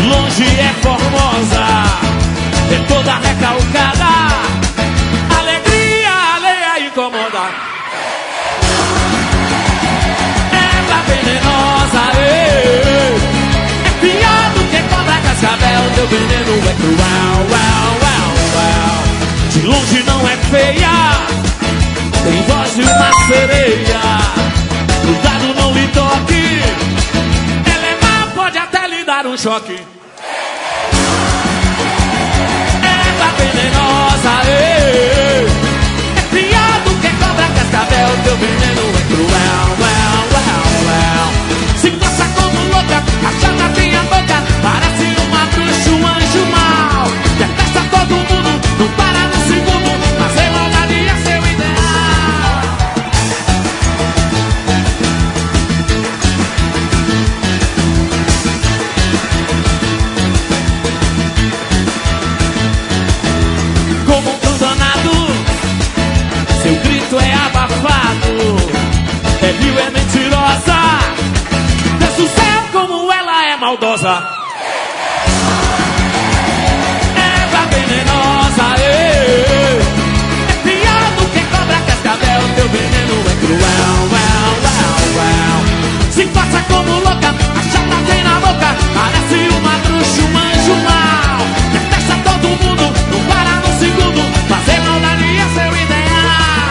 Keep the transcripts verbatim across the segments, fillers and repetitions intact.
longe é formosa, é toda recalcada. Alegria alheia incomoda. Ela venenosa, ei, é pior do que cobra cascavel. Teu veneno é cruel, well, well, well. De longe não é feia, tem voz de uma sereia. Cuidado, não lhe toque, ela é má, pode até lhe dar um choque. Ela venenosa, ei, é pior do que cobra cascavel. Teu veneno é cruel, well, well, well. Se passa como louca, a chata tem a boca, parece uma bruxa, um anjo mau. Detesta todo mundo, não para no segundo, mas em maldade é seu ideal. Como um cão danado, seu grito é abafado, é vil, é mentirosa, desce o céu como ela é maldosa. Ela venenosa, ei, é pior do que cobra cascavel. Teu veneno é cruel, well, well, well. Se passa como louca, a chata tem na boca, parece uma bruxa, um anjo mau. Detesta todo mundo, não para no segundo, fazer maldade é seu ideal.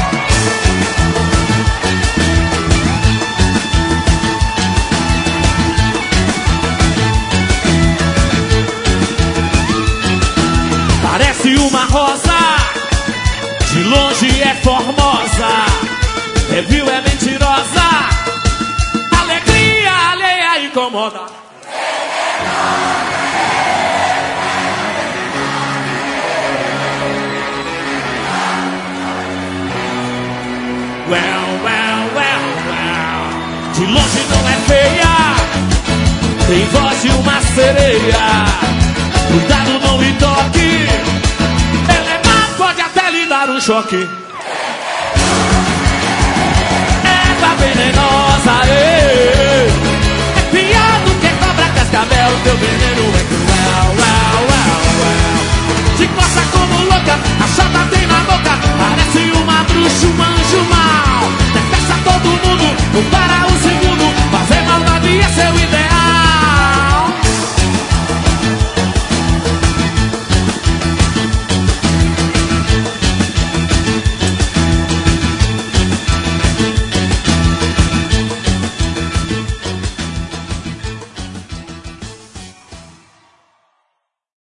Parece uma rosa, de longe é formosa, é vil, é mentirosa, alegria alheia incomoda. Well, well, well, well. De longe não é feia, tem voz de uma sereia. Cuidado, não lhe toque, ela é má, pode até lhe dar um choque. Ela venenosa,